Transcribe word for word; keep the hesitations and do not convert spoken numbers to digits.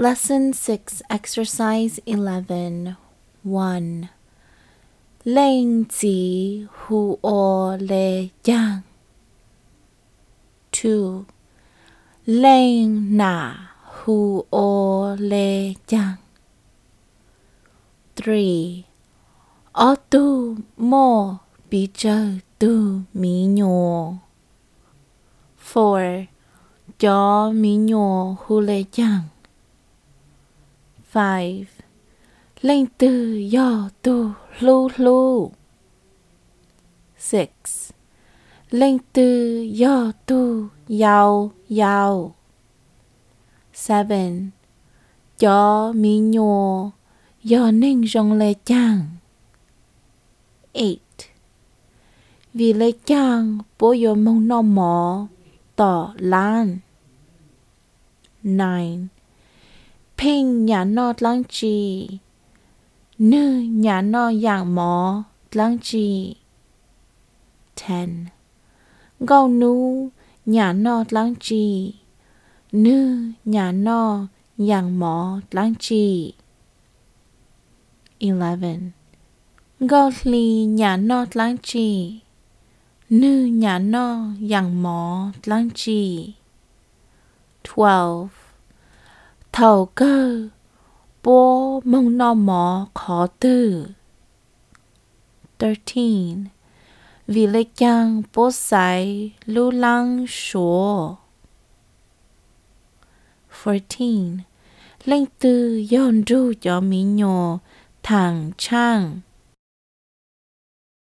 Lesson six, Exercise eleven. one. Lên chỉ hu o le giang. two. Lên na hu o le giang. three. O tu mo bi chơ tu mi nhô. four. Cho mi nhô hu le giang. five. Lên từ yo tu lu lu. six. Lên từ yo tu yao yao. seven. Cho mi nhô yo ninh rong le chang. eight. Vì le chang bố yo mong no mò tỏ lan. nine. Ping nhà no lăng chi. Nữ nhà no yang mò lăng chi. ten. Gao nu nhà no lăng chi. Nữ nhà no yang mò lăng chi. eleven. Gao li nhà no lăng chi. Nữ nhà no yang mò lăng chi. twelve. Thầu cơ bố mong no mò khó tư. thirteen. Vì lê chang bố sai lưu lăng sổ. fourteen. Lên từ yon ru cho mi nhô thẳng chang.